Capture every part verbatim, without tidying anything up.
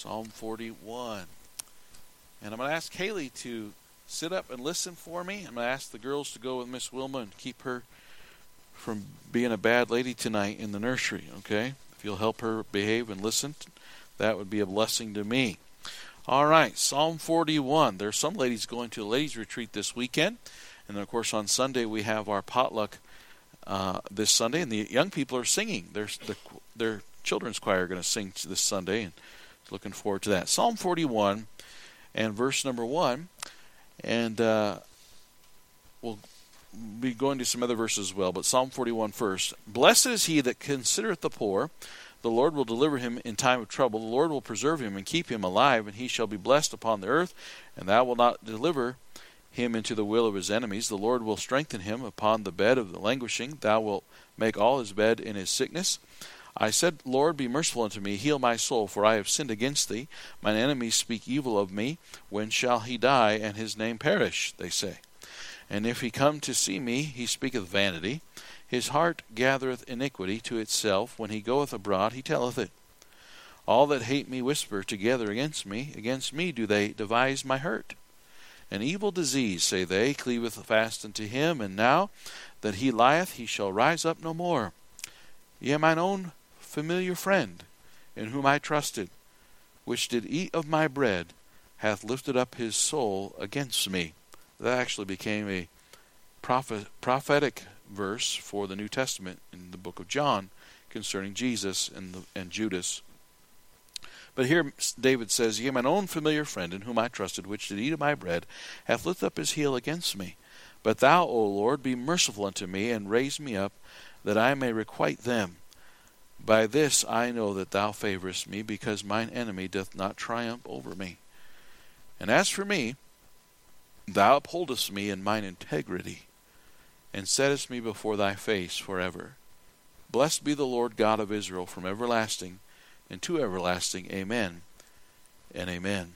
Psalm forty-one. And I'm going to ask Haley to sit up and listen for me. I'm going to ask the girls to go with Miss Wilma and keep her from being a bad lady tonight in the nursery, okay? If you'll help her behave and listen, that would be a blessing to me. All right, Psalm forty-one. There's some ladies going to a ladies' retreat this weekend. And then, of course, on Sunday we have our potluck uh, this Sunday. And the young people are singing. There's the, their children's choir are going to sing this Sunday. And looking forward to that. Psalm forty-one and verse number one. And uh, we'll be going to some other verses as well. But Psalm forty-one first. Blessed is he that considereth the poor. The Lord will deliver him in time of trouble. The Lord will preserve him and keep him alive, and he shall be blessed upon the earth, and thou wilt not deliver him into the will of his enemies. The Lord will strengthen him upon the bed of the languishing. Thou wilt make all his bed in his sickness. I said, Lord, be merciful unto me, heal my soul, for I have sinned against thee. Mine enemies speak evil of me. When shall he die, and his name perish? They say. And if he come to see me, he speaketh vanity. His heart gathereth iniquity to itself. When he goeth abroad, he telleth it. All that hate me whisper together against me. Against me do they devise my hurt. An evil disease, say they, cleaveth fast unto him. And now that he lieth, he shall rise up no more. Yea, mine own familiar friend, in whom I trusted, which did eat of my bread, hath lifted up his soul against me. That actually became a prophet, prophetic verse for the New Testament in the book of John concerning Jesus and, the, and Judas. But here David says, Yea, mine own familiar friend, in whom I trusted, which did eat of my bread, hath lifted up his heel against me. But thou, O Lord, be merciful unto me, and raise me up, that I may requite them. By this I know that thou favorest me, because mine enemy doth not triumph over me. And as for me, thou upholdest me in mine integrity, and settest me before thy face forever. Blessed be the Lord God of Israel from everlasting and to everlasting. Amen and amen.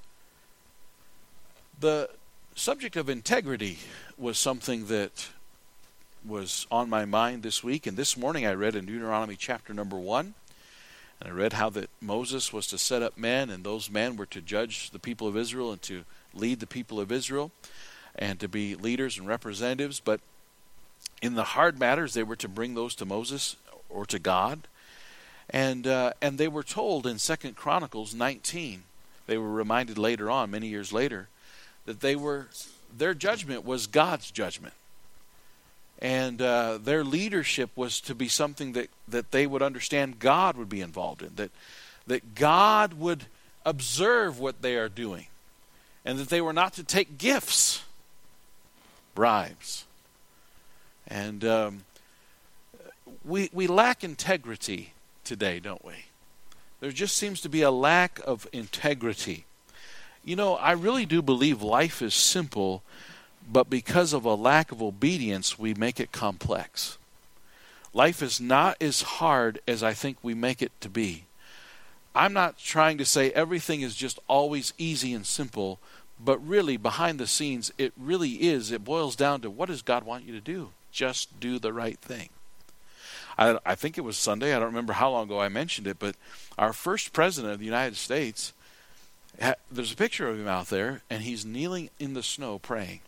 The subject of integrity was something that was on my mind this week, and this morning I read in Deuteronomy chapter number one, and I read how that Moses was to set up men, and those men were to judge the people of Israel and to lead the people of Israel and to be leaders and representatives. But in the hard matters, they were to bring those to Moses or to God. And uh, and they were told in Second Chronicles nineteen, they were reminded later on, many years later, that they were their judgment was God's judgment. And uh, their leadership was to be something that, that they would understand God would be involved in, that that God would observe what they are doing, and that they were not to take gifts, bribes. And um, we we lack integrity today, don't we? There just seems to be a lack of integrity. You know, I really do believe life is simple, but because of a lack of obedience, we make it complex. Life is not as hard as I think we make it to be. I'm not trying to say everything is just always easy and simple, but really behind the scenes, it really is. It boils down to, what does God want you to do? Just do the right thing. I, I think it was Sunday. I don't remember how long ago I mentioned it, but our first president of the United States, ha, there's a picture of him out there, and he's kneeling in the snow praying.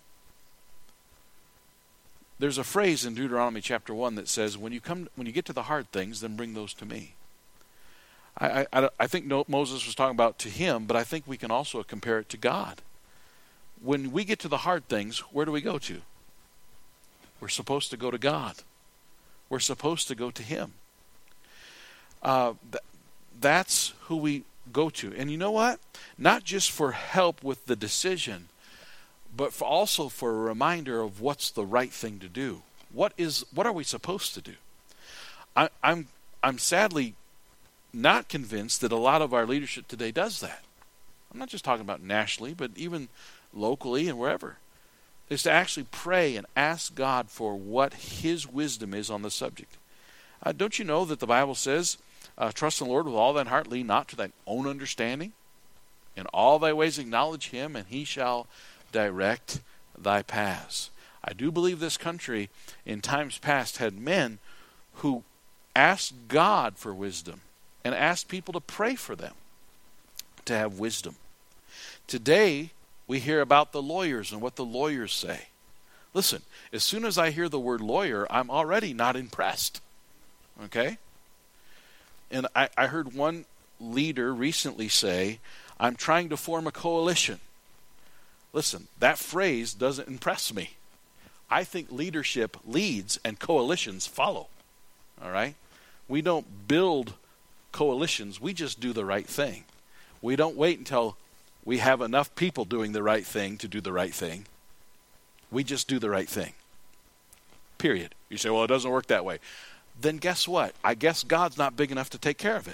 There's a phrase in Deuteronomy chapter one that says, when you come, when you get to the hard things, then bring those to me. I, I, I think Moses was talking about to him, but I think we can also compare it to God. When we get to the hard things, where do we go to? We're supposed to go to God. We're supposed to go to Him. Uh, th- that's who we go to. And you know what? Not just for help with the decision, but for also for a reminder of what's the right thing to do. What is? What are we supposed to do? I, I'm I'm sadly not convinced that a lot of our leadership today does that. I'm not just talking about nationally, but even locally and wherever. Is to actually pray and ask God for what His wisdom is on the subject. Uh, don't you know that the Bible says, uh, trust in the Lord with all thine heart, lean not to thine own understanding. In all thy ways acknowledge Him, and He shall direct thy paths. I do believe this country in times past had men who asked God for wisdom and asked people to pray for them. to have wisdom. Today, we hear about the lawyers and what the lawyers say. Listen, as soon as I hear the word lawyer, I'm already not impressed. Okay? And I, I heard one leader recently say, I'm trying to form a coalition. Listen, that phrase doesn't impress me. I think leadership leads and coalitions follow. All right? We don't build coalitions. We just do the right thing. We don't wait until we have enough people doing the right thing to do the right thing. We just do the right thing. Period. You say, well, it doesn't work that way. Then guess what? I guess God's not big enough to take care of it.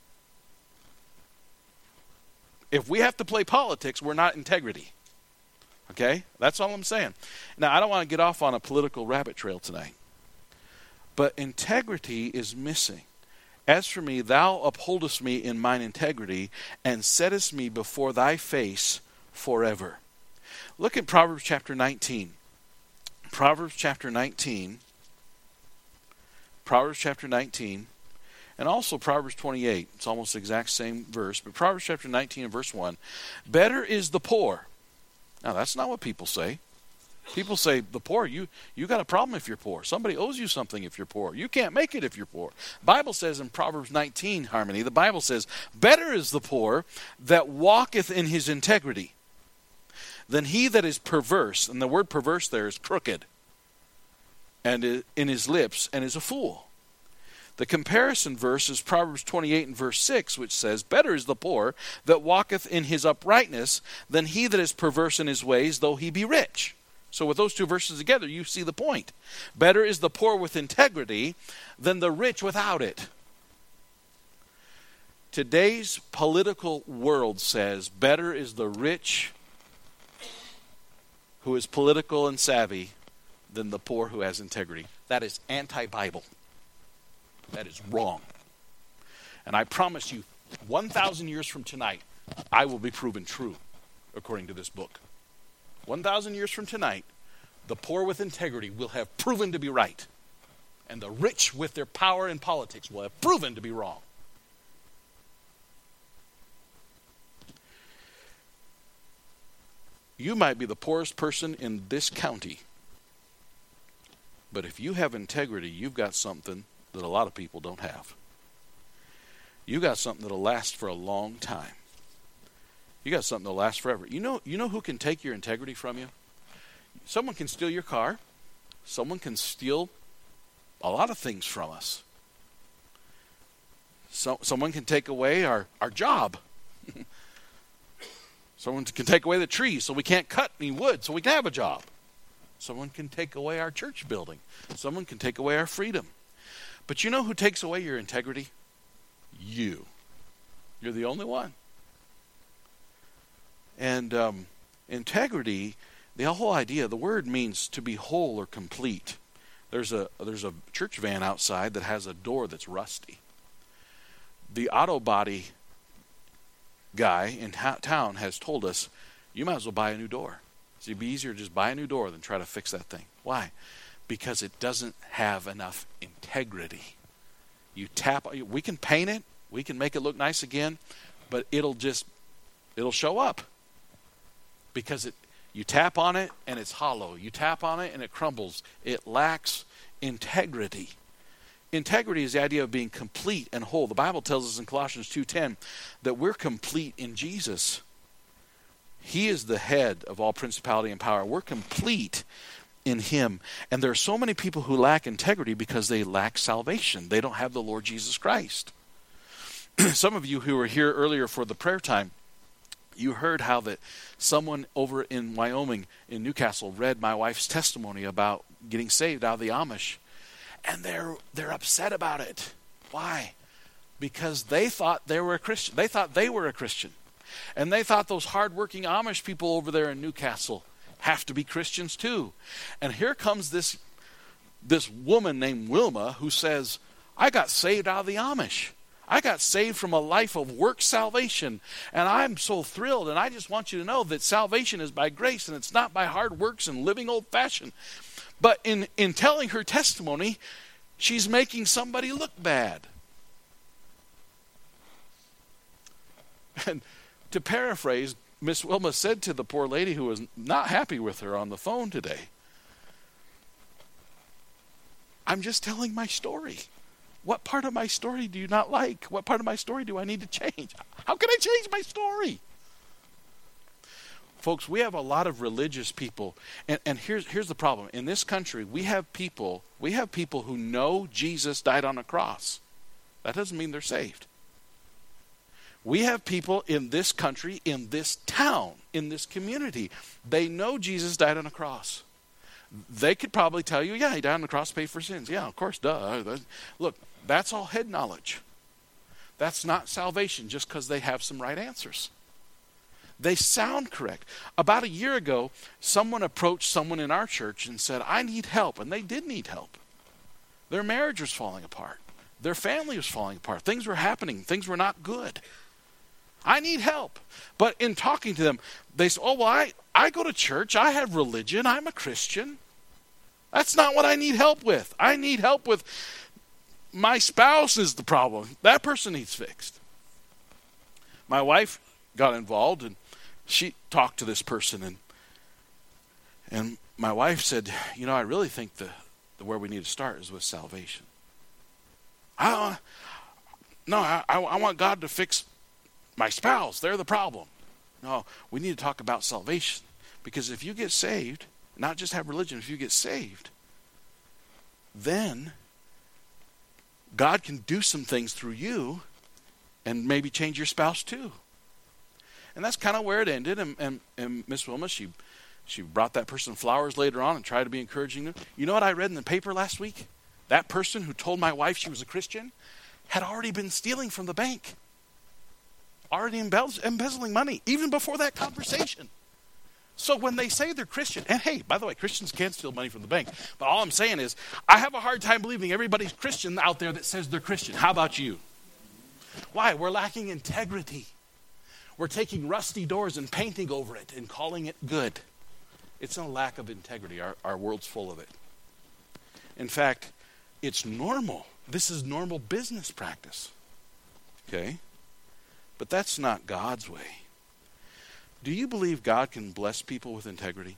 If we have to play politics, we're not integrity. Okay? That's all I'm saying. Now, I don't want to get off on a political rabbit trail tonight. But integrity is missing. As for me, thou upholdest me in mine integrity, and settest me before thy face forever. Look at Proverbs chapter nineteen. Proverbs chapter nineteen. Proverbs chapter nineteen. And also Proverbs twenty-eight. It's almost the exact same verse. But Proverbs chapter nineteen and verse one. Better is the poor. Now, that's not what people say. People say, the poor, you, you got a problem if you're poor. Somebody owes you something if you're poor. You can't make it if you're poor. Bible says in Proverbs nineteen, Harmony, the Bible says, better is the poor that walketh in his integrity than he that is perverse. And the word perverse there is crooked. And in his lips, and is a fool. The comparison verse is Proverbs twenty-eight and verse six, which says, better is the poor that walketh in his uprightness than he that is perverse in his ways, though he be rich. So with those two verses together, you see the point. Better is the poor with integrity than the rich without it. Today's political world says, better is the rich who is political and savvy than the poor who has integrity. That is anti-Bible. That is wrong. And I promise you, one thousand years from tonight, I will be proven true, according to this book. one thousand years from tonight, the poor with integrity will have proven to be right. And the rich with their power in politics will have proven to be wrong. You might be the poorest person in this county. But if you have integrity, you've got something that a lot of people don't have. You got something that'll last for a long time. You got something that'll last forever. You know, you know who can take your integrity from you? Someone can steal your car. Someone can steal a lot of things from us. So, someone can take away our, our job. Someone can take away the trees so we can't cut any wood so we can have a job. Someone can take away our church building. Someone can take away our freedom. But you know who takes away your integrity? You. You're the only one. And um, integrity, the whole idea, the word means to be whole or complete. There's a there's a church van outside that has a door that's rusty. The auto body guy in ha- town has told us, you might as well buy a new door. So it'd be easier to just buy a new door than try to fix that thing. Why? Because it doesn't have enough integrity. You tap, we can paint it, we can make it look nice again, but it'll just, it'll show up. Because it, you tap on it and it's hollow. You tap on it and it crumbles. It lacks integrity. Integrity is the idea of being complete and whole. The Bible tells us in Colossians two ten that we're complete in Jesus. He is the head of all principality and power. We're complete in him. And there are so many people who lack integrity because they lack salvation. They don't have the Lord Jesus Christ. Some of you who were here earlier for the prayer time, you heard how that someone over in Wyoming, in Newcastle, read my wife's testimony about getting saved out of the Amish. And they're they're upset about it. Why? Because they thought they were a Christian. They thought they were a Christian. And they thought those hardworking Amish people over there in Newcastle have to be Christians too. And here comes this, this woman named Wilma who says, I got saved out of the Amish. I got saved from a life of work salvation. And I'm so thrilled. And I just want you to know that salvation is by grace and it's not by hard works and living old-fashioned. But in, in telling her testimony, she's making somebody look bad. And To paraphrase, Miss Wilma said to the poor lady who was not happy with her on the phone today, I'm just telling my story. What part of my story do you not like? What part of my story do I need to change? How can I change my story? Folks, we have a lot of religious people, and, and here's here's the problem. In this country, we have people, we have people who know Jesus died on a cross. That doesn't mean they're saved. We have people in this country, in this town, in this community, they know Jesus died on a cross. They could probably tell you, yeah, he died on the cross to pay for sins. Yeah, of course, duh. Look, that's all head knowledge. That's not salvation just because they have some right answers. They sound correct. About a year ago, someone approached someone in our church and said, I need help. And they did need help. Their marriage was falling apart. Their family was falling apart. Things were happening. Things were not good. I need help. But in talking to them, they said, oh, well, I, I go to church. I have religion. I'm a Christian. That's not what I need help with. I need help with my spouse is the problem. That person needs fixed. My wife got involved, and she talked to this person, and and my wife said, you know, I really think the, the where we need to start is with salvation. I don't, no, I, I want God to fix my spouse. They're the problem. No, we need to talk about salvation. Because if you get saved, not just have religion, if you get saved, then God can do some things through you and maybe change your spouse too. And that's kind of where it ended. And, and, and Miss Wilma, she she brought that person flowers later on and tried to be encouraging them. You know what I read in the paper last week? That person who told my wife she was a Christian had already been stealing from the bank. Already embezzling money, even before that conversation. So when they say they're Christian, and hey, by the way, Christians can steal money from the bank. But all I'm saying is, I have a hard time believing everybody's Christian out there that says they're Christian. How about you? Why? We're lacking integrity. We're taking rusty doors and painting over it and calling it good. It's a lack of integrity. Our, our world's full of it. In fact, it's normal. This is normal business practice. Okay? But that's not God's way. Do you believe God can bless people with integrity?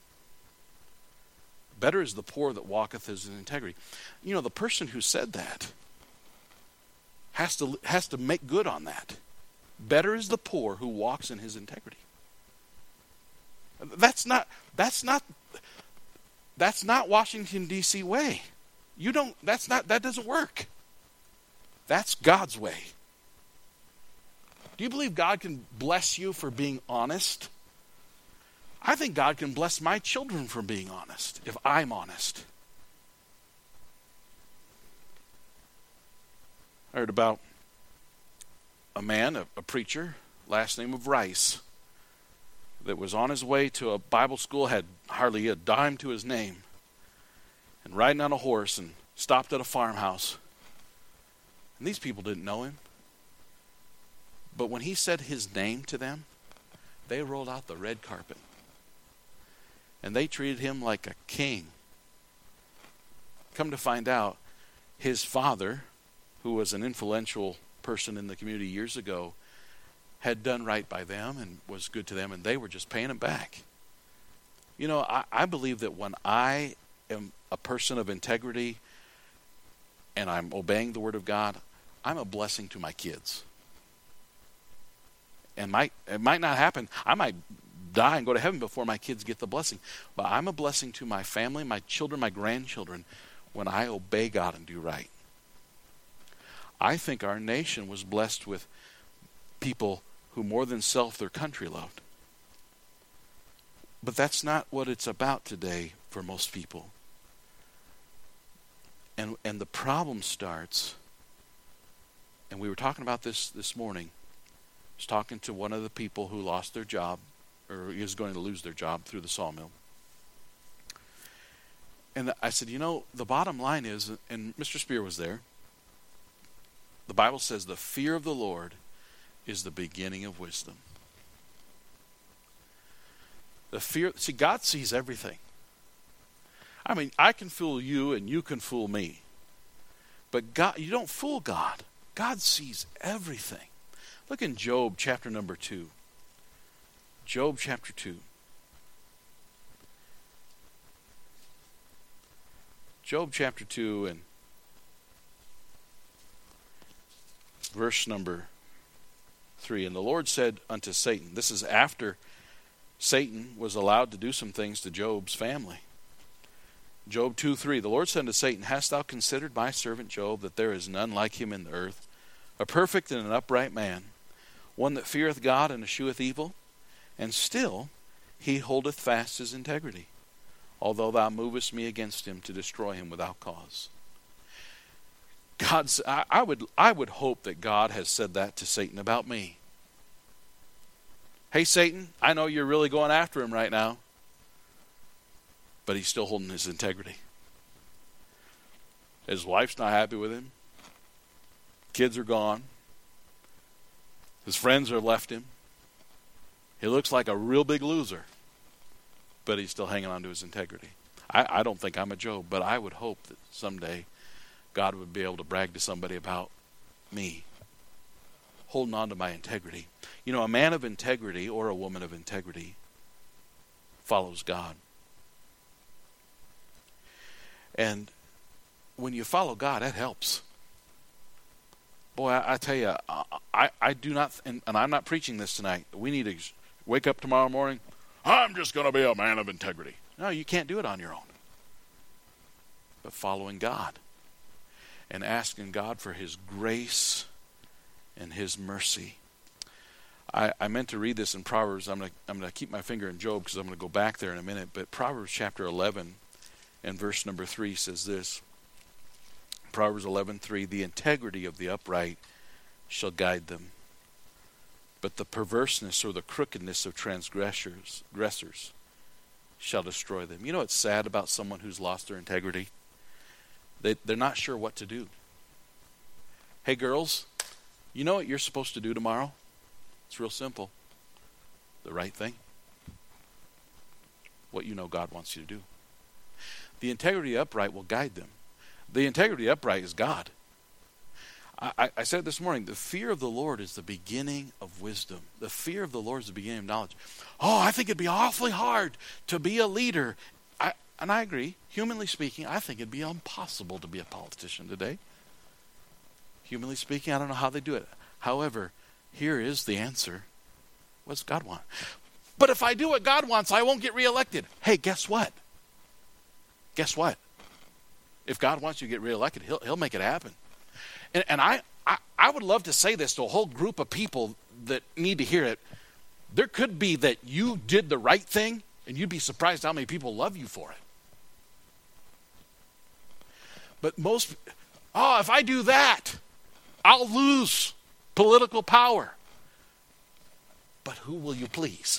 Better is the poor that walketh in integrity. You know, the person who said that has to has to make good on that. Better is the poor who walks in his integrity. That's not that's not that's not Washington D C way. You don't that's not that doesn't work. That's God's way. Do you believe God can bless you for being honest? I think God can bless my children for being honest, if I'm honest. I heard about a man, a, a preacher, last name of Rice, that was on his way to a Bible school, had hardly a dime to his name, and riding on a horse and stopped at a farmhouse. And these people didn't know him. But when he said his name to them, they rolled out the red carpet. And they treated him like a king. Come to find out, his father, who was an influential person in the community years ago, had done right by them and was good to them, and they were just paying him back. You know, I, I believe that when I am a person of integrity and I'm obeying the Word of God, I'm a blessing to my kids. And might it might not happen. I might die and go to heaven before my kids get the blessing. But I'm a blessing to my family, my children, my grandchildren, when I obey God and do right. I think our nation was blessed with people who more than self their country loved. But that's not what it's about today for most people. And and the problem starts, and we were talking about this this morning. I was talking to one of the people who lost their job, or is going to lose their job through the sawmill. And I said, you know, the bottom line is, and Mister Spear was there, the Bible says the fear of the Lord is the beginning of wisdom. The fear, see, God sees everything. I mean, I can fool you and you can fool me. But God, you don't fool God. God sees everything. Look in Job chapter number two. Job chapter two. Job chapter two and verse number three. And the Lord said unto Satan, this is after Satan was allowed to do some things to Job's family. Job two three. The Lord said unto Satan, hast thou considered my servant Job, that there is none like him in the earth, a perfect and an upright man, one that feareth God and escheweth evil? And still he holdeth fast his integrity, although thou movest me against him to destroy him without cause. God's, I, I would I would hope that God has said that to Satan about me. Hey Satan, I know you're really going after him right now, but he's still holding his integrity. His wife's not happy with him. Kids are gone. His friends have left him. He looks like a real big loser, but he's still hanging on to his integrity. I, I don't think I'm a Job, but I would hope that someday God would be able to brag to somebody about me, holding on to my integrity. You know, a man of integrity or a woman of integrity follows God. And when you follow God, that helps. Boy, I, I tell you, I, I, I do not, and, and I'm not preaching this tonight. We need to wake up tomorrow morning, I'm just going to be a man of integrity. No, you can't do it on your own. But following God and asking God for his grace and his mercy. I, I meant to read this in Proverbs. I'm going to I'm going to keep my finger in Job because I'm going to go back there in a minute. But Proverbs chapter eleven and verse number three says this. Proverbs eleven three, the integrity of the upright shall guide them, but the perverseness or the crookedness of transgressors aggressors shall destroy them. You know what's sad about someone who's lost their integrity? They, they're not sure what to do. Hey girls, you know what you're supposed to do tomorrow? It's real simple. The right thing. What you know God wants you to do. The integrity upright will guide them. The integrity upright is God. I, I said this morning, the fear of the Lord is the beginning of wisdom. The fear of the Lord is the beginning of knowledge. Oh, I think it'd be awfully hard to be a leader. I, and I agree. Humanly speaking, I think it'd be impossible to be a politician today. Humanly speaking, I don't know how they do it. However, here is the answer. What does God want? But if I do what God wants, I won't get reelected. Hey, guess what? Guess what? If God wants you to get reelected, he'll, he'll make it happen. And, and I, I, I would love to say this to a whole group of people that need to hear it. There could be that you did the right thing, and you'd be surprised how many people love you for it. But most, oh, if I do that, I'll lose political power. But who will you please?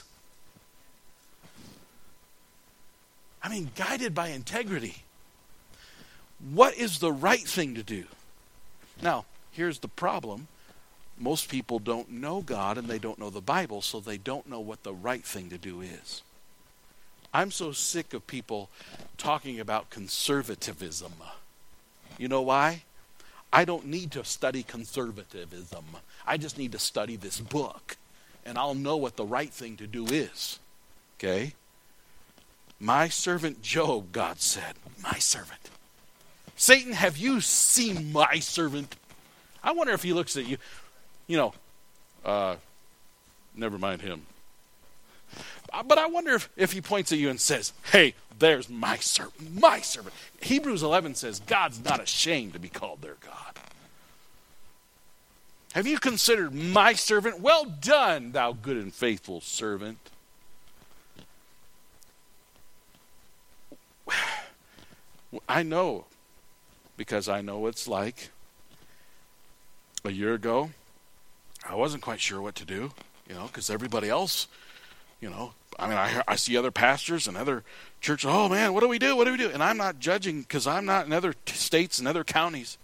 I mean, guided by integrity. What is the right thing to do? Now, here's the problem. Most people don't know God and they don't know the Bible, so they don't know what the right thing to do is. I'm so sick of people talking about conservatism. You know why? I don't need to study conservatism. I just need to study this book, and I'll know what the right thing to do is. Okay? My servant Job, God said, my servant. Satan, have you seen my servant? I wonder if he looks at you, you know, uh, never mind him. But I wonder if, if he points at you and says, hey, there's my servant, my servant. Hebrews eleven says, God's not ashamed to be called their God. Have you considered my servant? Well done, thou good and faithful servant. I know, because I know what it's like. A year ago, I wasn't quite sure what to do, you know, because everybody else, you know, I mean, I, I see other pastors and other churches, oh man, what do we do, what do we do? And I'm not judging because I'm not in other t- states and other counties.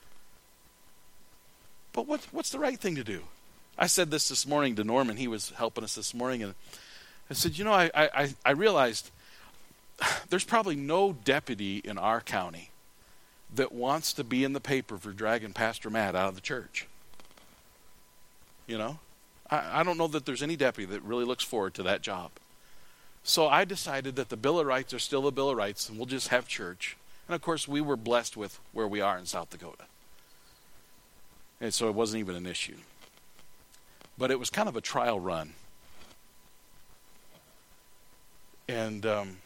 But what, what's the right thing to do? I said this this morning to Norman. He was helping us this morning, and I said, you know, I, I, I realized there's probably no deputy in our county that wants to be in the paper for dragging Pastor Matt out of the church. You know? I, I don't know that there's any deputy that really looks forward to that job. So I decided that the Bill of Rights are still the Bill of Rights, and we'll just have church. And of course, we were blessed with where we are in South Dakota. And so it wasn't even an issue. But it was kind of a trial run. And um,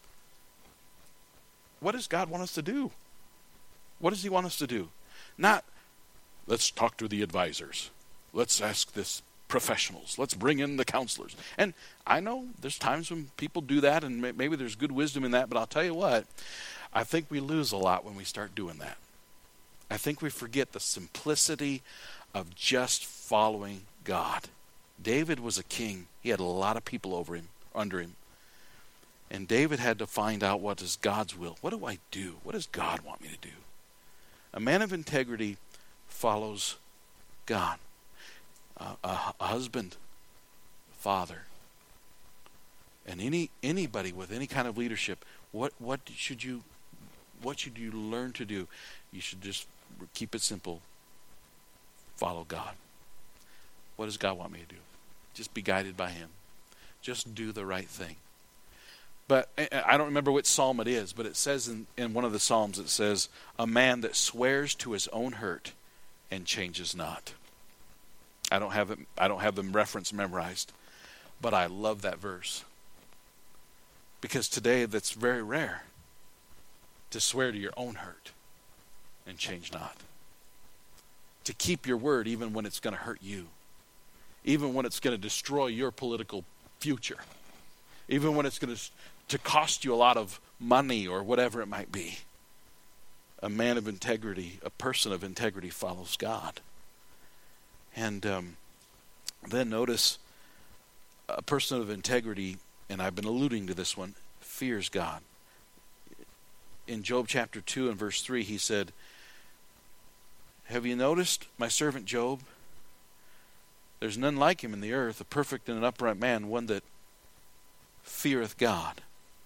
what does God want us to do? What does he want us to do? Not, let's talk to the advisors. Let's ask this professionals. Let's bring in the counselors. And I know there's times when people do that, and maybe there's good wisdom in that, but I'll tell you what, I think we lose a lot when we start doing that. I think we forget the simplicity of just following God. David was a king. He had a lot of people over him, under him. And David had to find out what is God's will. What do I do? What does God want me to do? A man of integrity follows God. Uh, a, a husband, father, and any anybody with any kind of leadership, what what should you what should you learn to do? You should just keep it simple. Follow God. What does God want me to do? Just be guided by him. Just do the right thing. But I don't remember which psalm it is, but it says in, in one of the psalms, it says, a man that swears to his own hurt and changes not. I don't have it, I don't have the reference memorized, but I love that verse. Because today that's very rare, to swear to your own hurt and change not. To keep your word even when it's going to hurt you. Even when it's going to destroy your political future. Even when it's going to, to cost you a lot of money or whatever it might be. A man of integrity, a person of integrity follows God. And um, then notice a person of integrity, and I've been alluding to this one, fears God. In Job chapter two and verse three, he said, have you noticed my servant Job? There's none like him in the earth, a perfect and an upright man, one that feareth God.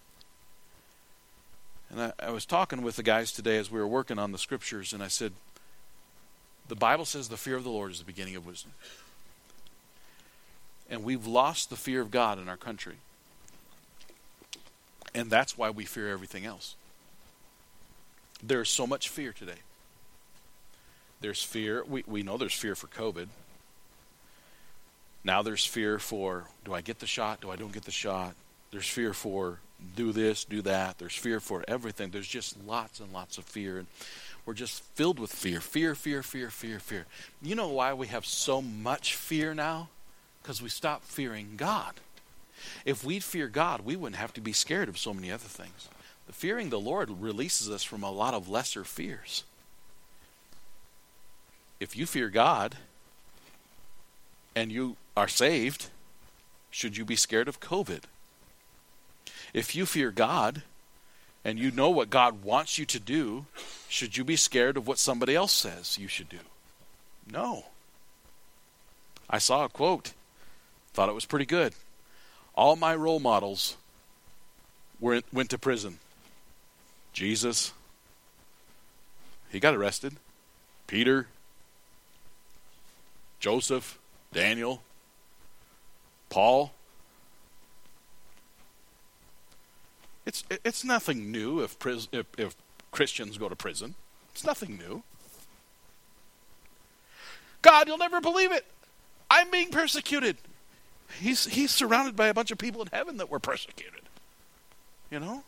And I, I was talking with the guys today as we were working on the scriptures, and I said, the Bible says the fear of the Lord is the beginning of wisdom. And we've lost the fear of God in our country. And that's why we fear everything else. There's so much fear today. There's fear. We, we know there's fear for COVID. Now there's fear for, do I get the shot? Do I don't get the shot? There's fear for do this, do that. There's fear for everything. There's just lots and lots of fear. And we're just filled with fear. Fear, fear, fear, fear, fear. You know why we have so much fear now? Because we stopped fearing God. If we'd fear God, we wouldn't have to be scared of so many other things. The fearing the Lord releases us from a lot of lesser fears. If you fear God and you are saved, should you be scared of COVID? If you fear God and you know what God wants you to do, should you be scared of what somebody else says you should do? No. I saw a quote, thought it was pretty good. All my role models were in, went to prison. Jesus, he got arrested. Peter, Joseph, Daniel, Paul. It's it's nothing new if, pris, if if Christians go to prison. It's nothing new. God, you'll never believe it. I'm being persecuted. He's he's surrounded by a bunch of people in heaven that were persecuted. You know?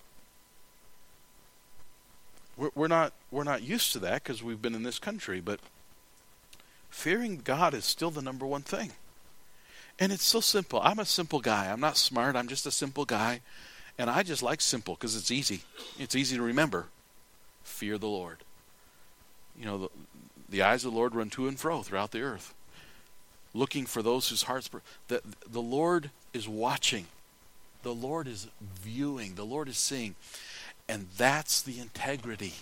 We're, we're not we're not used to that because we've been in this country, but fearing God is still the number one thing. And it's so simple. I'm a simple guy. I'm not smart. I'm just a simple guy. And I just like simple because it's easy. It's easy to remember. Fear the Lord. You know, the, the eyes of the Lord run to and fro throughout the earth, looking for those whose hearts... The, the Lord is watching. The Lord is viewing. The Lord is seeing. And that's the integrity.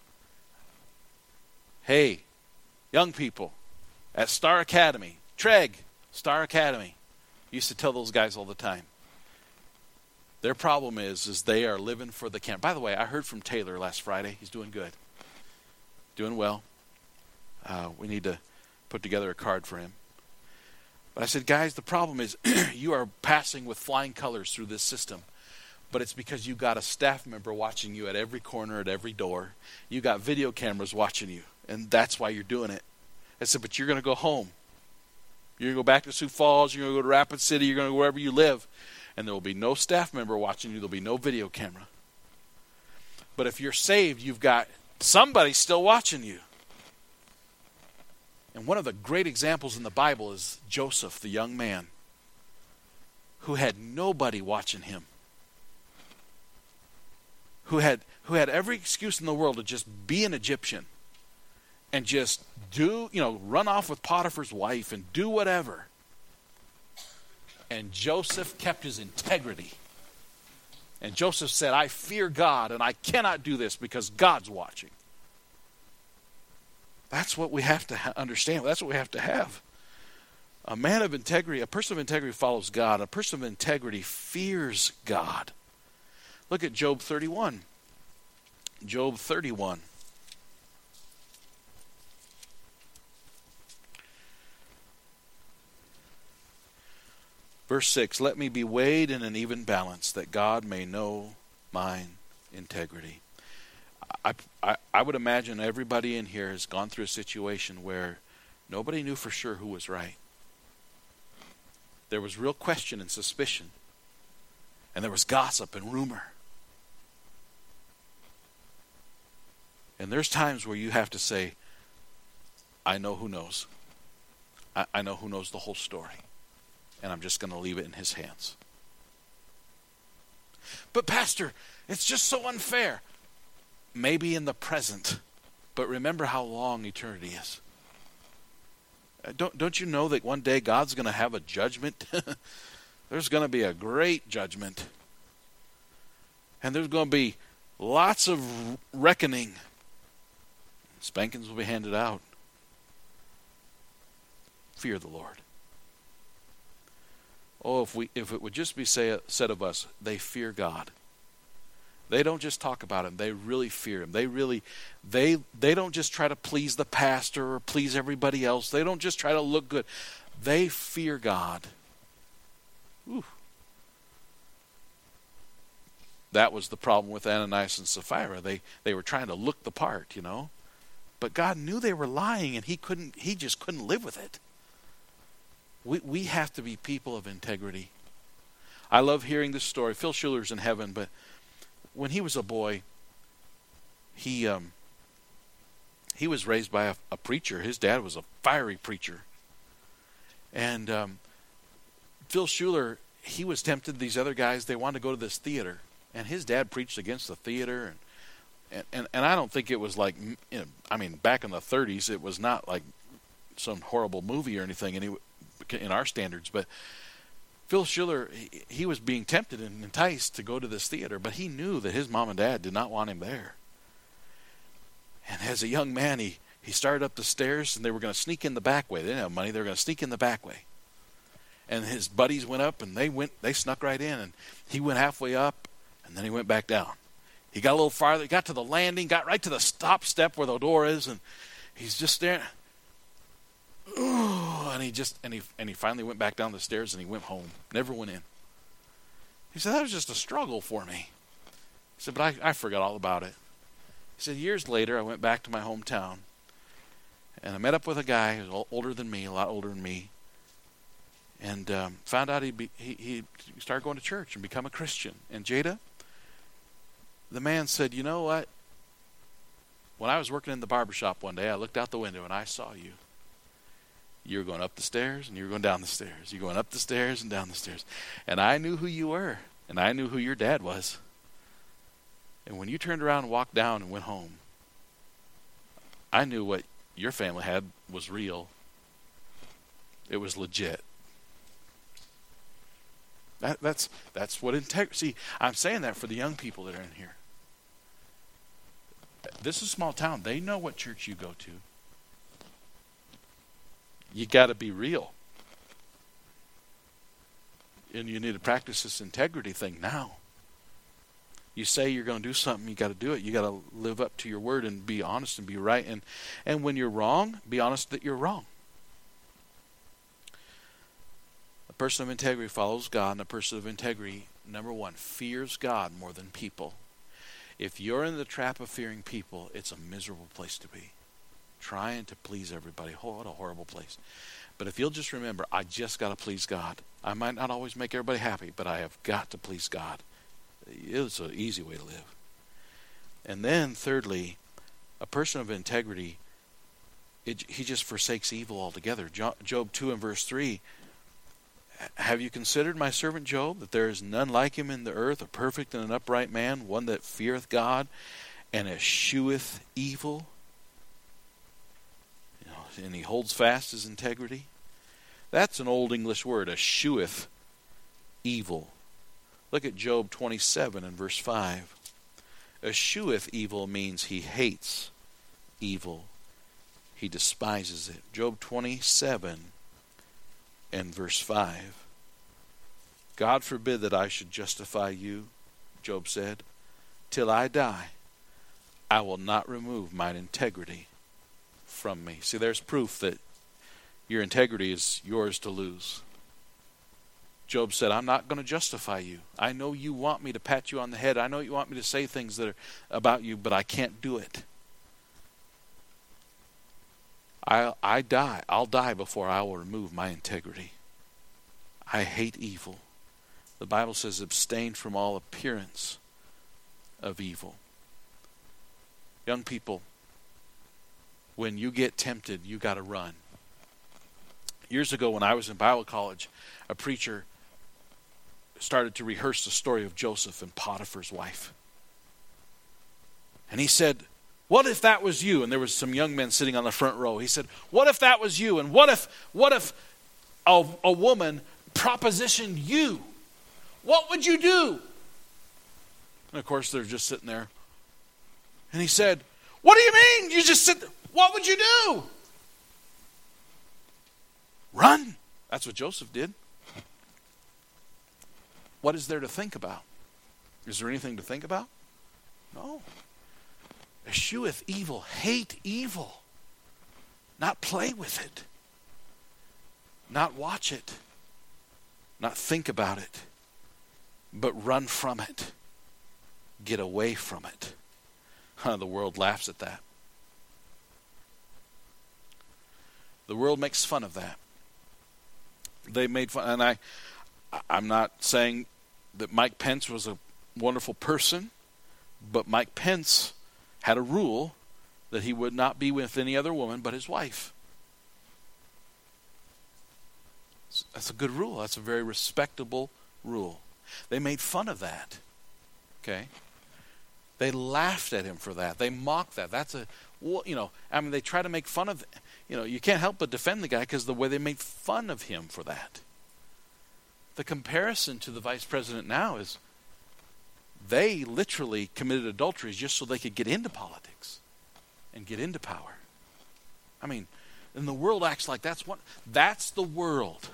Hey, young people at Star Academy, Treg, Star Academy, used to tell those guys all the time. Their problem is, is they are living for the camp. By the way, I heard from Taylor last Friday. He's doing good. Doing well. Uh, we need to put together a card for him. But I said, guys, the problem is you are passing with flying colors through this system. But it's because you got a staff member watching you at every corner, at every door. You got video cameras watching you, and that's why you're doing it. I said, but you're going to go home. You're going to go back to Sioux Falls. You're going to go to Rapid City. You're going to go wherever you live. And there will be no staff member watching you. There will be no video camera. But if you're saved, you've got somebody still watching you. And one of the great examples in the Bible is Joseph, the young man, who had nobody watching him. Who had who had every excuse in the world to just be an Egyptian and just do, you know, run off with Potiphar's wife and do whatever. And Joseph kept his integrity. And Joseph said, I fear God and I cannot do this because God's watching. That's what we have to ha- understand. That's what we have to have. A man of integrity, a person of integrity follows God. A person of integrity fears God. Look at Job thirty-one. Job thirty-one. Verse six, let me be weighed in an even balance, that God may know mine integrity. I, I, I would imagine everybody in here has gone through a situation where nobody knew for sure who was right. There was real question and suspicion. And there was gossip and rumor. And there's times where you have to say, I know who knows. I, I know who knows the whole story. And I'm just going to leave it in his hands. But Pastor, it's just so unfair. Maybe in the present, but remember how long eternity is. Don't, don't you know that one day God's going to have a judgment? There's going to be a great judgment. And there's going to be lots of reckoning. Spankings will be handed out. Fear the Lord. Oh, if we if it would just be say, said of us, they fear God. They don't just talk about him, they really fear him. They really they they don't just try to please the pastor or please everybody else. They don't just try to look good. They fear God. Ooh. That was the problem with Ananias and Sapphira. They they were trying to look the part, you know. But God knew they were lying, and he couldn't he just couldn't live with it. We we have to be people of integrity. I love hearing this story. Phil Schuller's in heaven, but when he was a boy, he um, he was raised by a, a preacher. His dad was a fiery preacher. And um, Phil Schuller, he was tempted. These other guys, they wanted to go to this theater. And his dad preached against the theater. And and, and, and I don't think it was like, you know, I mean, back in the thirties, it was not like some horrible movie or anything. And he in our standards, but Phil Schiller, he, he was being tempted and enticed to go to this theater, but he knew that his mom and dad did not want him there. And as a young man, he, he started up the stairs, and they were going to sneak in the back way. They didn't have money. They were going to sneak in the back way. And his buddies went up, and they went. They snuck right in, and he went halfway up, and then he went back down. He got a little farther. He got to the landing, got right to the stop step where the door is, and he's just staring. Ooh, and he just and he and he finally went back down the stairs, and he went home. Never went in. He said, that was just a struggle for me. He said, but I, I forgot all about it. He said, years later, I went back to my hometown, and I met up with a guy who was older than me, a lot older than me, and um, found out he'd be, he he started going to church and become a Christian. And Jada, the man said, you know what? When I was working in the barbershop one day, I looked out the window and I saw you. You were going up the stairs and you were going down the stairs. You're going up the stairs and down the stairs. And I knew who you were. And I knew who your dad was. And when you turned around and walked down and went home, I knew what your family had was real. It was legit. That, that's that's what integrity. See, I'm saying that for the young people that are in here. This is a small town. They know what church you go to. You got to be real. And you need to practice this integrity thing now. You say you're going to do something, you got to do it. You got to live up to your word and be honest and be right. And, and when you're wrong, be honest that you're wrong. A person of integrity follows God, and a person of integrity, number one, fears God more than people. If you're in the trap of fearing people, it's a miserable place to be. Trying to please everybody. Oh, what a horrible place. But if you'll just remember, I just got to please God. I might not always make everybody happy, but I have got to please God. It's an easy way to live. And then, thirdly, a person of integrity, it, he just forsakes evil altogether. Job two and verse three, have you considered my servant Job, that there is none like him in the earth, a perfect and an upright man, one that feareth God and escheweth evil? You know, and he holds fast his integrity. That's an old English word, escheweth evil. Look at Job twenty-seven and verse five. Escheweth evil means he hates evil. He despises it. Job twenty-seven and verse five. God forbid that I should justify you, Job said. Till I die, I will not remove mine integrity from me. See, there's proof that your integrity is yours to lose. Job said, I'm not going to justify you. I know you want me to pat you on the head. I know you want me to say things that are about you, but I can't do it. I I die. I'll die before I will remove my integrity. I hate evil. The Bible says, abstain from all appearance of evil. Young people, when you get tempted, you got to run. Years ago when I was in Bible college, a preacher started to rehearse the story of Joseph and Potiphar's wife. And he said, what if that was you? And there was some young men sitting on the front row. He said, what if that was you? And what if what if a, a woman propositioned you? What would you do? And of course, they're just sitting there. And he said, what do you mean? You just sit there. What would you do? Run. That's what Joseph did. What is there to think about? Is there anything to think about? No. Escheweth evil. Hate evil. Not play with it. Not watch it. Not think about it. But run from it. Get away from it. Huh, the world laughs at that. The world makes fun of that. They made fun, and I, I'm not saying that Mike Pence was a wonderful person, but Mike Pence had a rule that he would not be with any other woman but his wife. That's a good rule. That's a very respectable rule. They made fun of that. Okay? They laughed at him for that. They mocked that. That's a, you know, I mean, they try to make fun of, you know, you can't help but defend the guy because the way they made fun of him for that. The comparison to the vice president now is they literally committed adulteries just so they could get into politics and get into power. I mean, and the world acts like that's what, that's the world.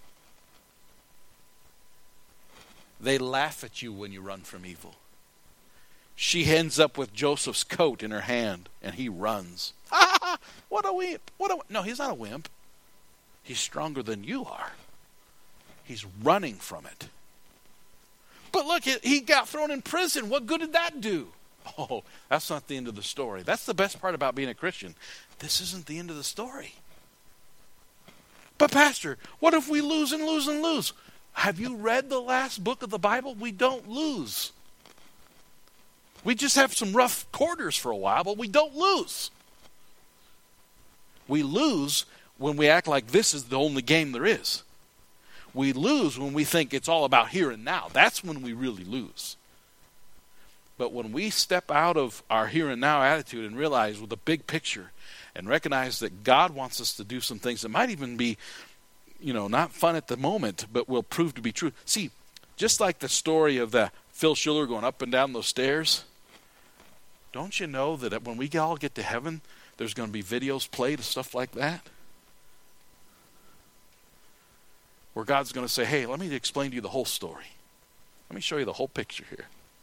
They laugh at you when you run from evil. She ends up with Joseph's coat in her hand, and he runs. Ah, what a wimp. What a, no, he's not a wimp. He's stronger than you are. He's running from it. But look, he got thrown in prison. What good did that do? Oh, that's not the end of the story. That's the best part about being a Christian. This isn't the end of the story. But Pastor, what if we lose and lose and lose? Have you read the last book of the Bible? We don't lose. We just have some rough quarters for a while, but we don't lose. We lose when we act like this is the only game there is. We lose when we think it's all about here and now. That's when we really lose. But when we step out of our here and now attitude and realize with the big picture and recognize that God wants us to do some things that might even be, you know, not fun at the moment, but will prove to be true. See, just like the story of the Phil Schiller going up and down those stairs, don't you know that when we all get to heaven, there's going to be videos played and stuff like that? Where God's going to say, hey, let me explain to you the whole story. Let me show you the whole picture here.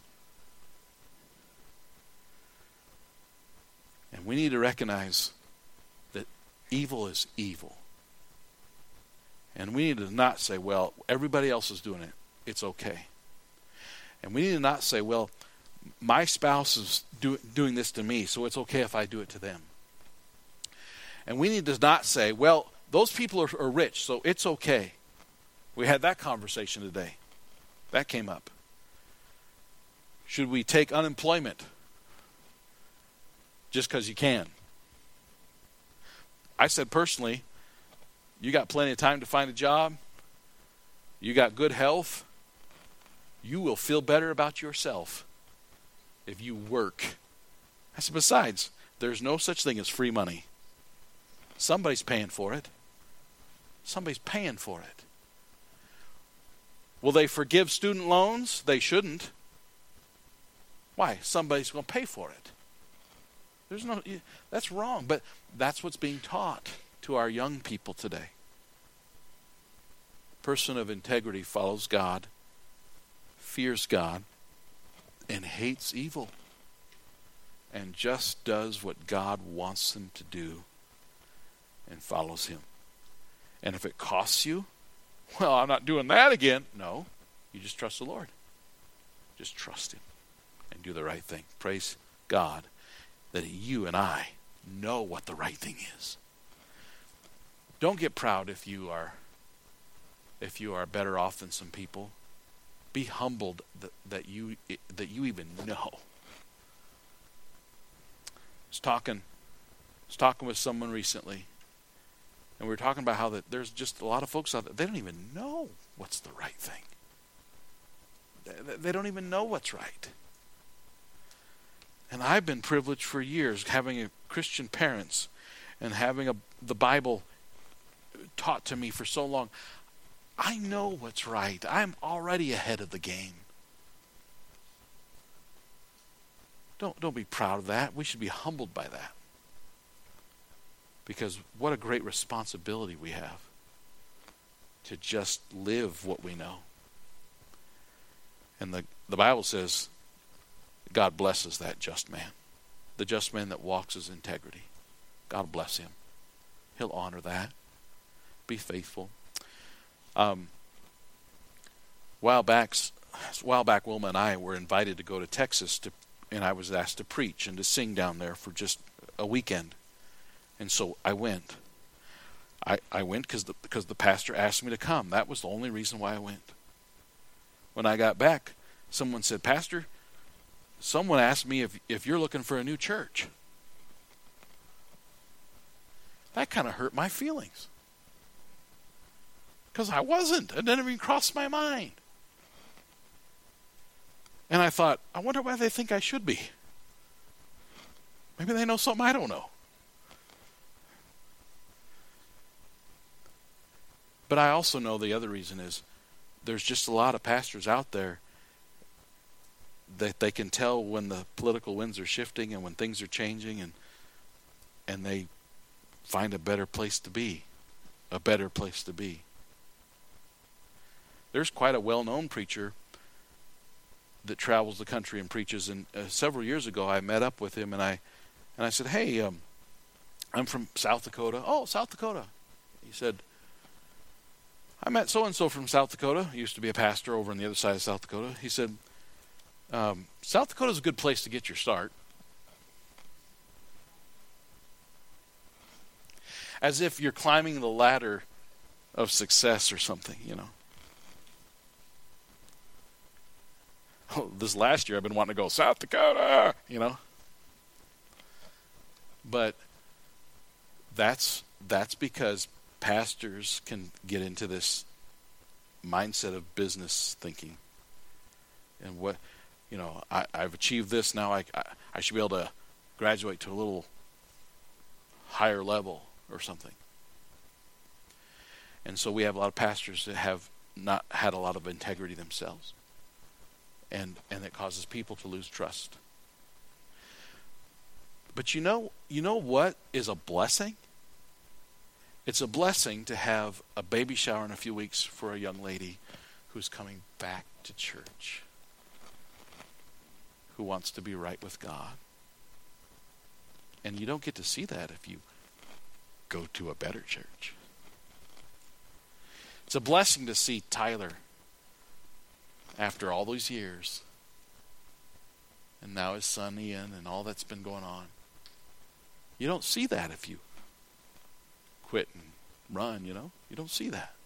And we need to recognize that evil is evil. And we need to not say, well, everybody else is doing it. It's okay. And we need to not say, well, my spouse is do, doing this to me, so it's okay if I do it to them. And we need to not say, well, those people are, are rich, so it's okay. We had that conversation today. That came up. Should we take unemployment just because you can? I said personally, you got plenty of time to find a job. You got good health. You will feel better about yourself if you work. I said, besides, there's no such thing as free money. Somebody's paying for it. Somebody's paying for it. Will they forgive student loans? They shouldn't. Why? Somebody's going to pay for it. There's no, that's wrong, but that's what's being taught to our young people today. Person of integrity follows God, fears God, and hates evil, and just does what God wants them to do and follows him. And if it costs you, well, I'm not doing that again. No, you just trust the Lord. Just trust him and do the right thing. Praise God that you and I know what the right thing is. Don't get proud if you are if you are better off than some people. Be humbled that, that you that you even know. I was talking I was talking with someone recently, and we were talking about how that there's just a lot of folks out there, they don't even know what's the right thing. They, they don't even know what's right. And I've been privileged for years having a Christian parents and having a, the Bible taught to me for so long. I know what's right. I'm already ahead of the game. Don't, don't be proud of that. We should be humbled by that. Because what a great responsibility we have to just live what we know. And the, the Bible says God blesses that just man. The just man that walks his integrity. God bless him. He'll honor that. Be faithful. Um, while back, while back, Wilma and I were invited to go to Texas, to, and I was asked to preach and to sing down there for just a weekend. And so I went. I, I went because the, because the pastor asked me to come. That was the only reason why I went. When I got back, someone said, Pastor, someone asked me if, if you're looking for a new church. That kind of hurt my feelings. Because I wasn't. It didn't even cross my mind. And I thought, I wonder why they think I should be. Maybe they know something I don't know. But I also know the other reason is there's just a lot of pastors out there that they can tell when the political winds are shifting and when things are changing, and and they find a better place to be. A better place to be. There's quite a well-known preacher that travels the country and preaches, and uh, several years ago I met up with him, and I and I said, hey, um, I'm from South Dakota. Oh, South Dakota. He said, I met so-and-so from South Dakota. He used to be a pastor over on the other side of South Dakota. He said, um, South Dakota is a good place to get your start. As if you're climbing the ladder of success or something, you know. Oh, this last year I've been wanting to go, South Dakota, you know. But that's that's because pastors can get into this mindset of business thinking. And what, you know, I, I've achieved this, now I, I, I should be able to graduate to a little higher level or something. And so we have a lot of pastors that have not had a lot of integrity themselves. And and it causes people to lose trust. But you know, you know what is a blessing? It's a blessing to have a baby shower in a few weeks for a young lady who's coming back to church, who wants to be right with God. And you don't get to see that if you go to a better church. It's a blessing to see Tyler after all those years. And now his son Ian and all that's been going on. You don't see that if you quit and run, you know. You don't see that.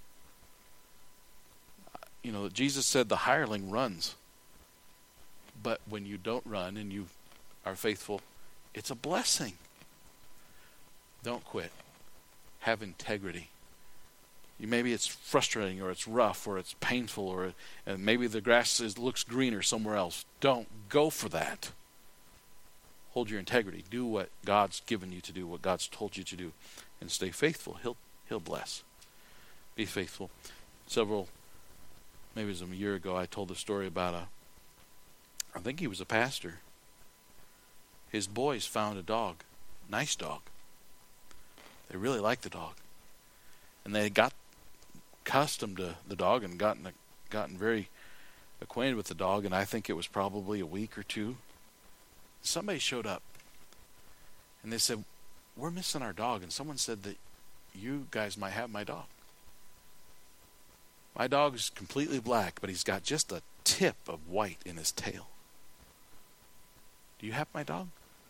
You know, Jesus said the hireling runs. But when you don't run and you are faithful, it's a blessing. Don't quit. Have integrity. You, maybe it's frustrating or it's rough or it's painful or and maybe the grass is, looks greener somewhere else. Don't go for that. Hold your integrity. Do what God's given you to do, what God's told you to do, and stay faithful. He'll He'll bless. Be faithful. Several, maybe it was a year ago, I told the story about a, I think he was a pastor. His boys found a dog, nice dog. They really liked the dog, and they got accustomed to the dog and gotten gotten very acquainted with the dog. And I think it was probably a week or two. Somebody showed up, and they said, "We're missing our dog." And someone said that you guys might have my dog. My dog is completely black, but he's got just a tip of white in his tail. Do you have my dog?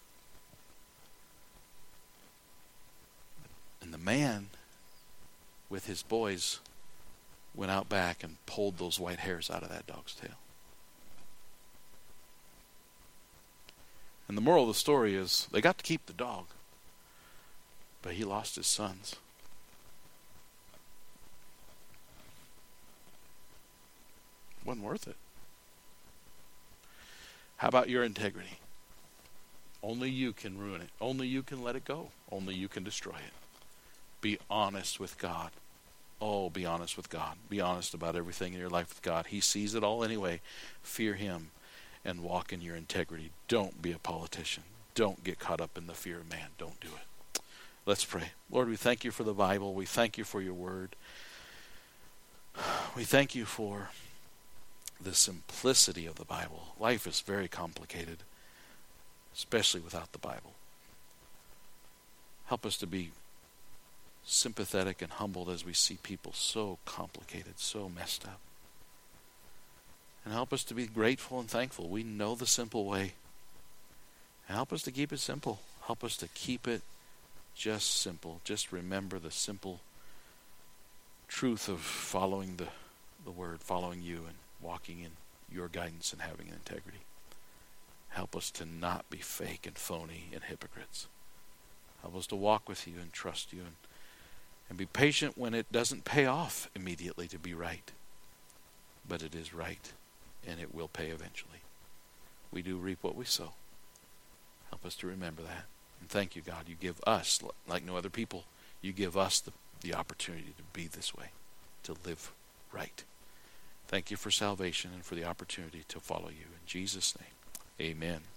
And the man with his boys went out back and pulled those white hairs out of that dog's tail. And the moral of the story is they got to keep the dog, but he lost his sons. Wasn't worth it. How about your integrity? Only you can ruin it. Only you can let it go. Only you can destroy it. Be honest with God. Oh, be honest with God. Be honest about everything in your life with God. He sees it all anyway. Fear Him and walk in your integrity. Don't be a politician. Don't get caught up in the fear of man. Don't do it. Let's pray. Lord, we thank you for the Bible. We thank you for your word. We thank you for the simplicity of the Bible. Life is very complicated, especially without the Bible. Help us to be sympathetic and humbled as we see people so complicated, so messed up. And help us to be grateful and thankful. We know the simple way. And help us to keep it simple. Help us to keep it just simple. Just remember the simple truth of following the, the Word, following you and walking in your guidance and having integrity. Help us to not be fake and phony and hypocrites. Help us to walk with you and trust you and, and be patient when it doesn't pay off immediately to be right. But it is right, and it will pay eventually. We do reap what we sow. Help us to remember that. And thank you, God. You give us, like no other people, you give us the, the opportunity to be this way, to live right. Thank you for salvation and for the opportunity to follow you. In Jesus' name, amen.